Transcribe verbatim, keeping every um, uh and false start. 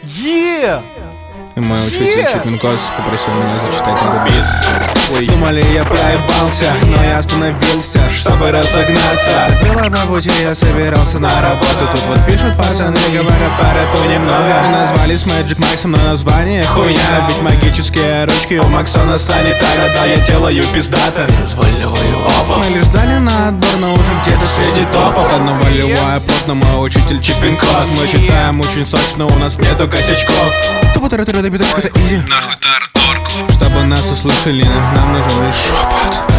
Е! И мой учитель Yeah! Чипинкос попросил меня зачитать этот бит. Ой. Думали, я проебался, но я остановился, чтобы разогнаться. Было по пути, я собирался на работу. Тут вот пишут пацаны, говорят, по рэпу немного. Назвались Magic Максом, но название хуйня. Ведь магические ручки у Максона санитара. Да, я делаю пиздато, разваливаю оба. Мы лишь ждали на отбор, но уже где-то среди топов. Одно волевое плотно, мой учитель Чипинкос. Мы читаем очень сочно, у нас нету косячков. Тупо тара-тара, да биточка-то изи. Нахуй тарторку. Чтобы нас услышали, нам нужен лишь шепот.